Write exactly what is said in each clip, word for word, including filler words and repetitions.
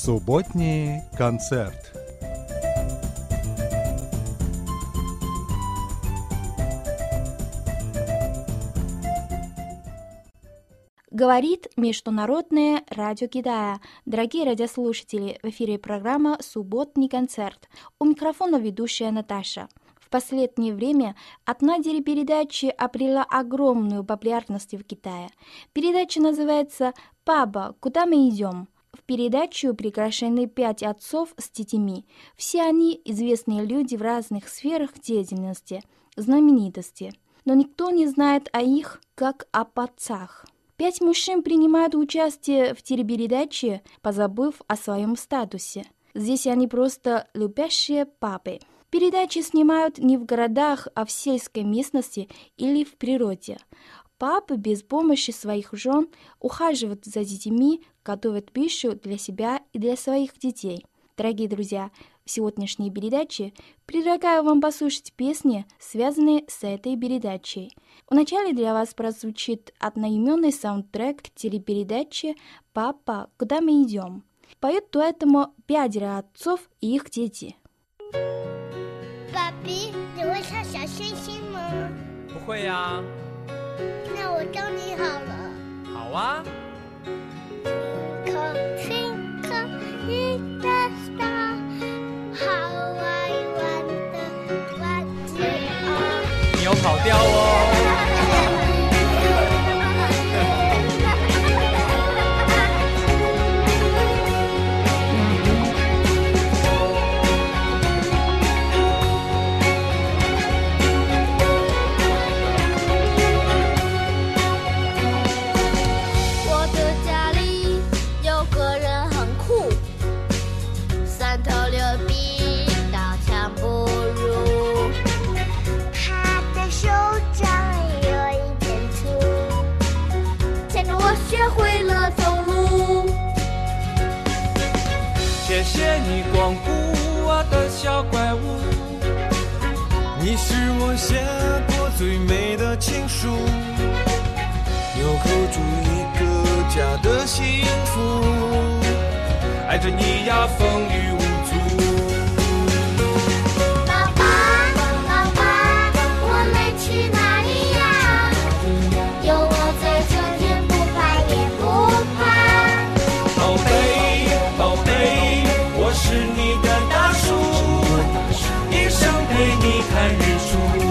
Субботний концерт. Говорит Международное радио Китая. Дорогие радиослушатели, в эфире программа «Субботний концерт». У микрофона ведущая Наташа. В последнее время одна телепередача обрела огромную популярность в Китае. Передача называется «Папа, куда мы идем?». В передачу приглашены пять отцов с детьми. Все они известные люди в разных сферах деятельности, знаменитости. Но никто не знает о их, как об отцах. Пять мужчин принимают участие в телепередаче, позабыв о своем статусе. Здесь они просто любящие папы. Передачи снимают не в городах, а в сельской местности или в природе. Папы без помощи своих жен ухаживают за детьми, готовят пищу для себя и для своих детей. Дорогие друзья, в сегодняшней передаче предлагаю вам послушать песни, связанные с этой передачей. Вначале для вас прозвучит одноименный саундтрек к телепередаче «Папа, куда мы идем?». Поют дуэтом пятеро отцов и их дети. Папи,你会唱小星星吗？ 不会呀。 那我教你好了。 好啊。 Twinkle, little star, how I wonder what you are。 你有跑调哦。 谢谢你光顾我的小怪物， 你是我写过最美的情书，纽扣住一个家的幸福， 爱着你呀风雨无阻。 爸爸，爸爸，我们去哪里呀？有我在这天不怕也不怕。 宝贝，宝贝，我是你的大树，一生陪你看日出。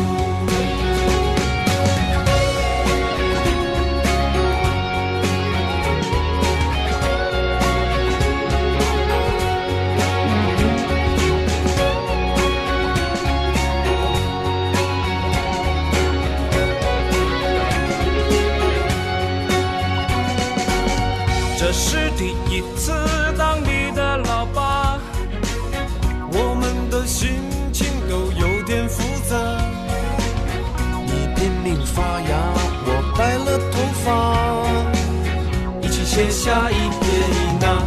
这是第一次当你的老爸， 我们的心情都有点复杂。你变龄发芽，我白了头发， 一起写下一撇一捺。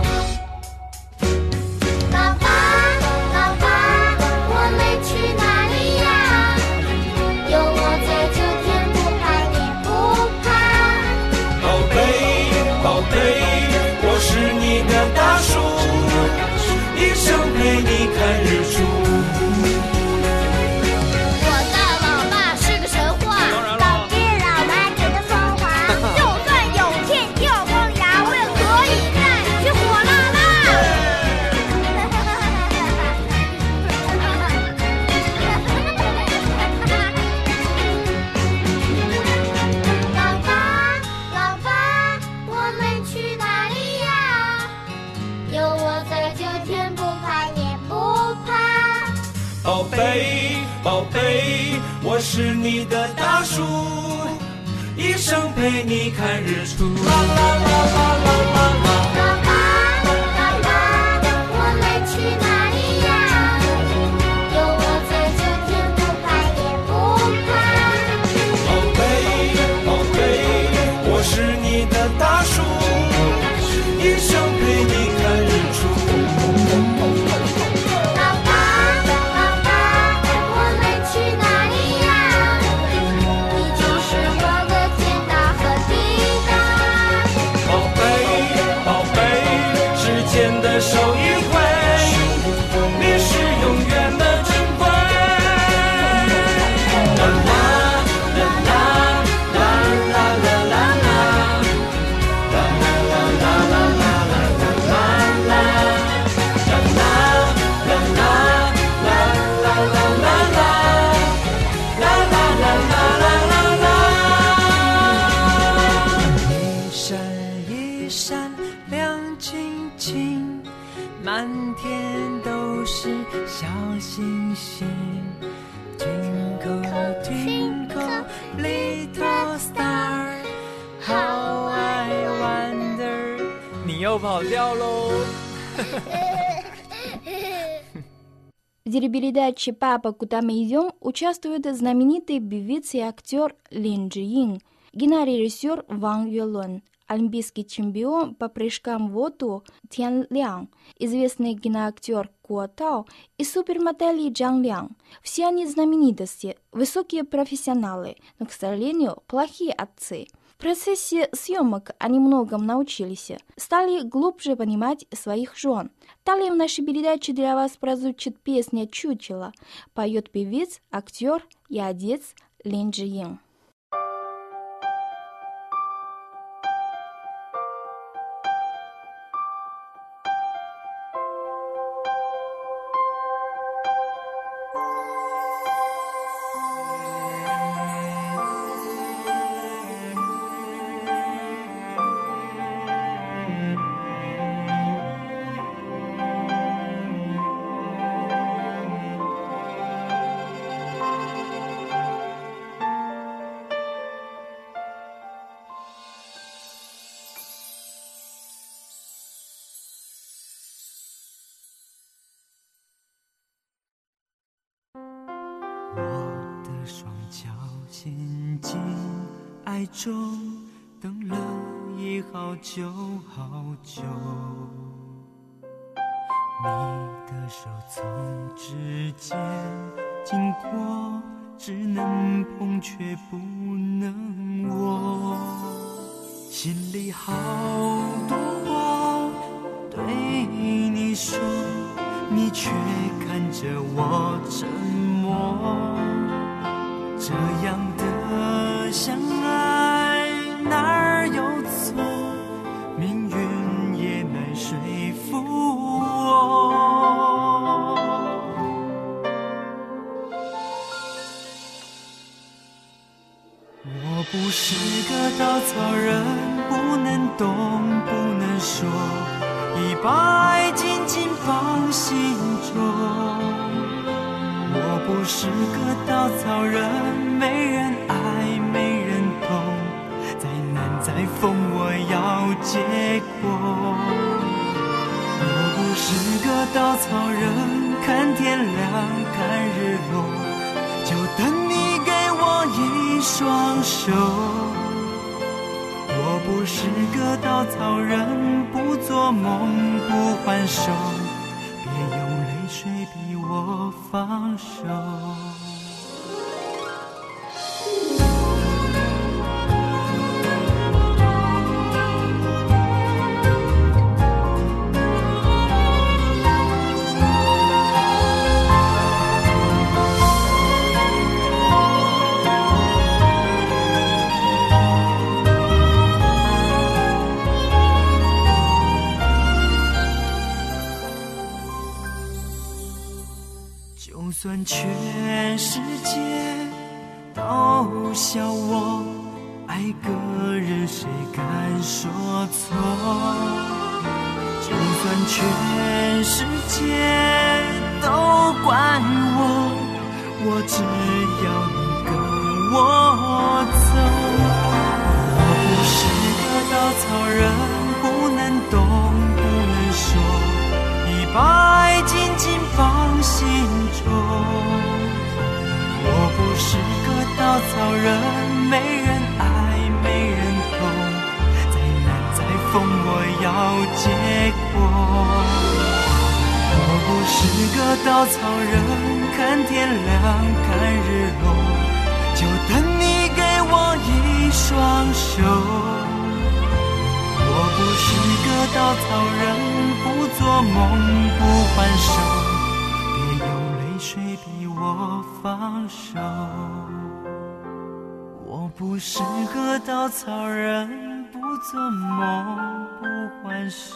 爸爸，爸爸，我们去哪里呀？有我在这天不怕也不怕。 宝贝，宝贝，我是你的大树，一生陪你看日出。 我的老爸是个神话，老爹老妈觉得风华，就算有天掉光牙，我也可以带你去火辣辣。老爸，老爸，我们去哪里呀？有我在这天不怕也不怕。 宝贝，宝贝，我是你的大树，一生陪你看日出。啦啦啦啦啦啦啦。 爸爸，爸爸，我们去哪里呀？有我在这天不怕也不怕。 宝贝，宝贝，我是你的大树，一生陪你看日出。 爸爸，爸爸，我们去哪里呀？你就是我的天大和地大。 宝贝， little star, how I wonder。你又跑调喽。 В телепередаче «Папа, куда мы идем» участвует знаменитый певец и актер Лин Чжиин, кинорежиссер Ван Юэлун, олимпийский чемпион по прыжкам в воду Тян Лян, известный киноактер Ко Тао и супермодели Джан Лян. Все они знаменитости, высокие профессионалы, но, к сожалению, плохие отцы. В процессе съемок они многому научились, стали глубже понимать своих жен. Далее в нашей передаче для вас прозвучит песня «Чучело». Поет певец, актер и отец Лин Чжиин. 我的双脚陷进爱中，等了已好久好久。你的手从指尖经过，只能碰却不能握。心里好多话对你说，你却看着我沉默。这样的相爱哪儿有错？命运也难说服我。我不是个稻草人，不能动，不能说，已把爱紧紧放心中。我不是个稻草人，没人爱，没人懂，再难再疯我要结果。我不是个稻草人，看天亮看日落，就等你给我一双手。我不是个稻草人，不做梦不还手，别用泪水逼我放手。就算全世界都笑我爱个人，谁敢说错？就算全世界都怪我，我只要你跟我走。我不是个稻草人，不能动，不能说，已把爱紧紧放心中。我不是个稻草人，没人爱，没人懂，再难再疯我要结果。我不是个稻草人，看天亮看日落，就等你给我一双手。我不是个稻草人，不做梦不还手，别用泪水逼我放手。我不是个稻草人，不做梦不还手，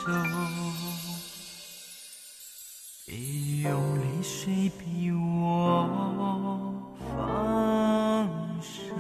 别用泪水逼我放手。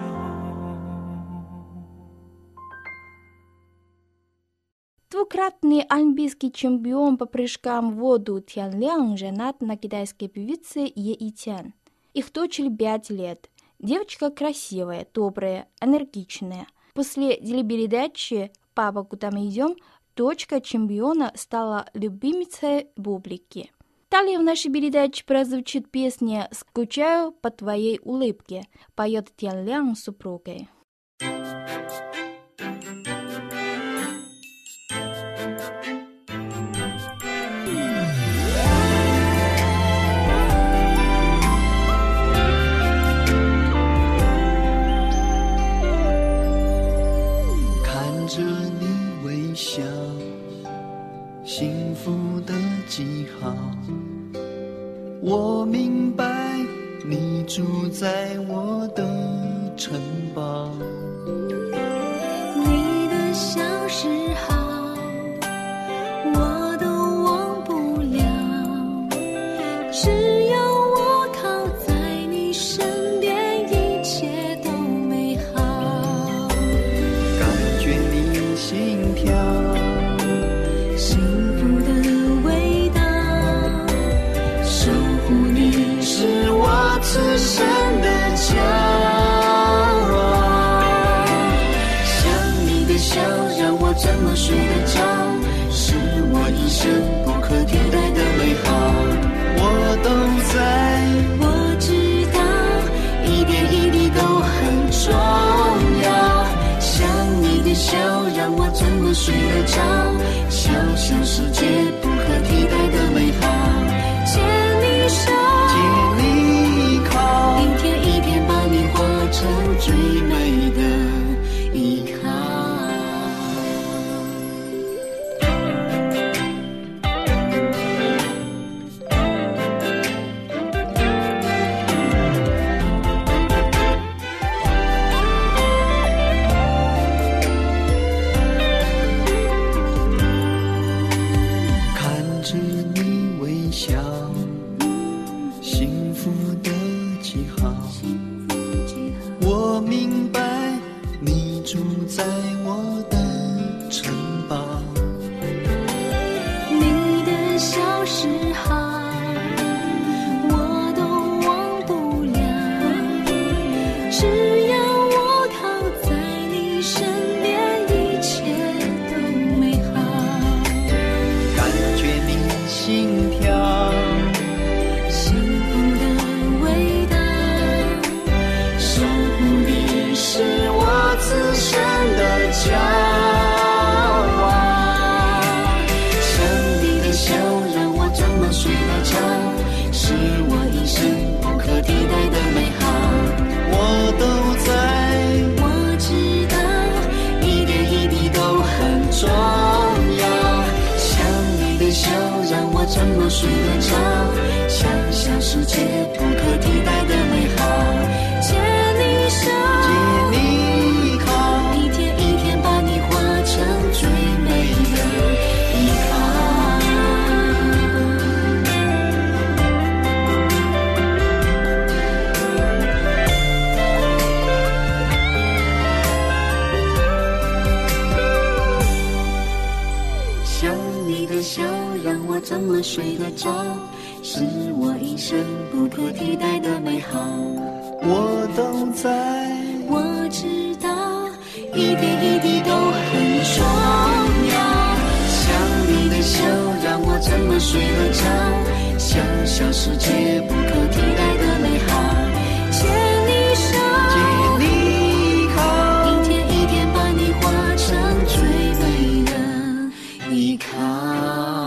Двукратный олимпийский чемпион по прыжкам в воду Тян Лян женат на китайской певице Е Итян. Их дочери пять лет. Девочка красивая, добрая, энергичная. После телепередачи «Папа, куда мы идем?» дочка чемпиона стала любимицей публики. Далее в нашей передаче прозвучит песня «Скучаю по твоей улыбке», поет Тян Лян с супругой. 幸福的记号，我明白你住在我的城堡。 你的小时好，我都忘不了，只要我靠在你身边，一切都美好。 感觉你心跳， 幸福的味道，守护你是我此生的骄傲。想你的笑让我怎么睡得着，是我一生不可替代的美好。 我都在， 我知道一点一滴都很重要。想你的笑让我怎么睡得着，小小世界不可替代的美好。牵你手， 借你依靠， 一天一天把你化成最美的依靠。 看着你微笑，幸福的记号。我明白你住在我的城堡。 你的小时好，我都忘不了，只要我靠在你身边，一切都美好。 感觉你心跳， 幸福的味道，守护你是我此生的骄傲。想你的笑让我怎么睡得着，是我一生不可替代的美好。 我都在， 我知道一点一滴都很重要。想你的笑让我怎么睡得着，小小世界不可替代的美好。牵你手， 借你依靠， 一天一天把你化成最美的依靠。想你的笑让我怎么睡得着，是我一生不可替代的美好。 我都在， 我知道一点一滴都很重要。想你的笑让我怎么睡得着，小小世界不可替代的美好。牵你手， 借你依靠， 一天一天把你化成最美的依靠。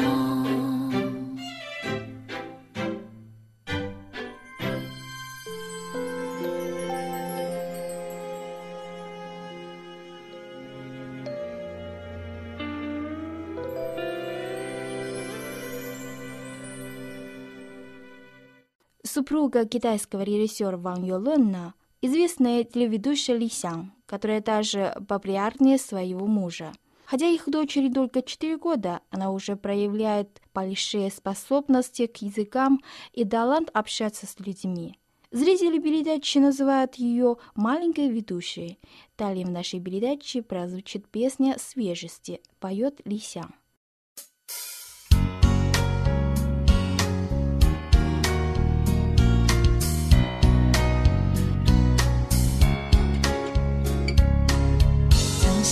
Супруга китайского режиссера Ван Юлена, известная телеведущая Ли Сян, которая даже популярнее своего мужа. Хотя их дочери только четыре года, она уже проявляет большие способности к языкам и талант общаться с людьми. Зрители передачи называют ее маленькой ведущей. Далее в нашей передаче прозвучит песня «Свежести», поет Ли Сян.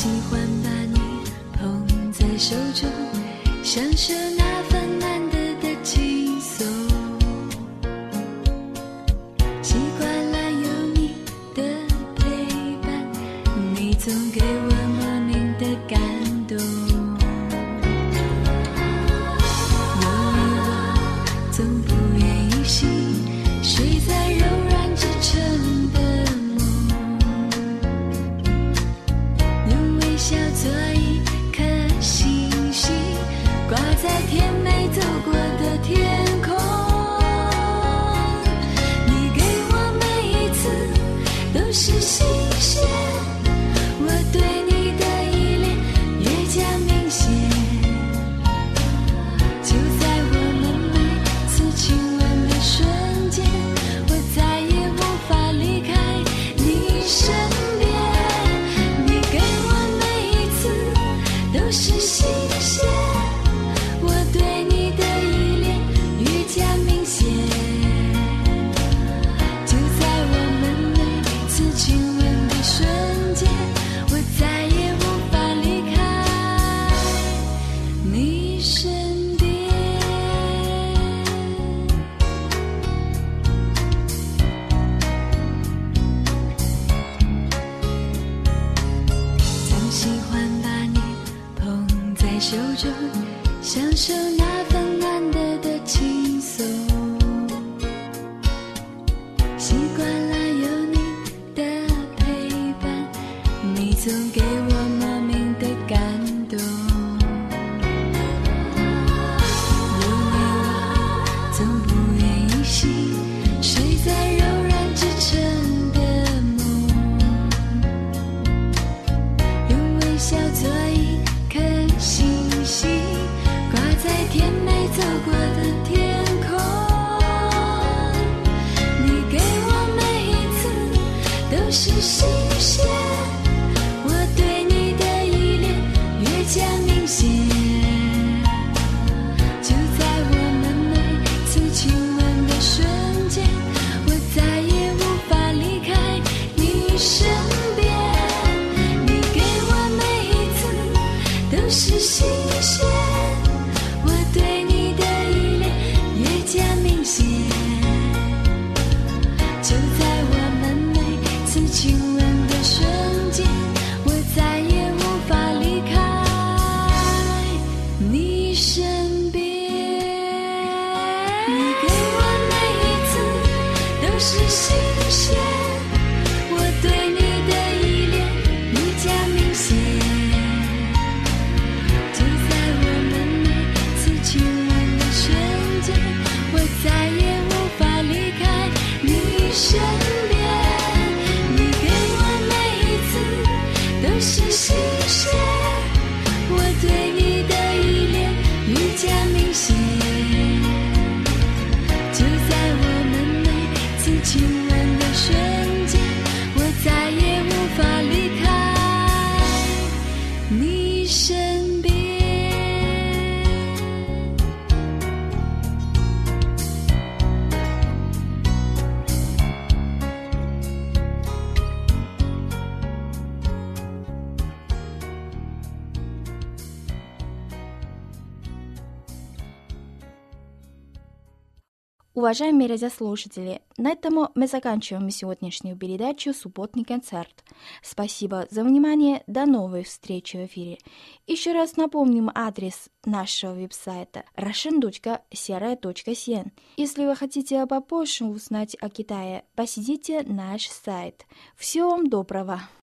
喜欢把你捧在手中，享受那份难得的轻松。习惯了有你的陪伴，你总给我莫名的感动。有你我总不愿意醒，睡在柔软支撑的小做一颗星星，挂在甜美走过的天空。你给我每一次都是新鲜，我对你的依恋越加明显。就在我们每次亲吻的瞬间，我再也无法离开你身边。都是新鲜，我对你的依恋越加明显。就在我们每次亲吻的瞬间，我再也无法离开你身边。总喜欢把你在手中，享受那份难得的轻松。习惯了有你的陪伴，你总给我莫名的感动。有你我总不愿意醒，睡在柔软支撑的梦，用微笑做一颗星星，挂在甜美走过的天空。你给我每一次都是新鲜，我对你的依恋越加明显。就在我们每次亲吻的瞬间，我再也无法离开你身边。你给我每一次都是新鲜，我对你的依恋越加明显。就在我们每次亲吻的瞬间，我再也无法离开你身边。你给我每一次都是新鲜，我对你的依恋越加明显。就在我们每次亲吻的瞬间，我再也无法离开你身边。你给我每一次都是新鲜，我对你的依恋越加明显。就在我们每次亲吻的瞬间，我再也无法离开你身边。 Уважаемые радиослушатели, на этом мы заканчиваем сегодняшнюю передачу «Субботний концерт». Спасибо за внимание, до новой встречи в эфире. Еще раз напомним адрес нашего веб-сайта russian точка sera точка cn. Если вы хотите попозже узнать о Китае, посетите наш сайт. Всего вам доброго!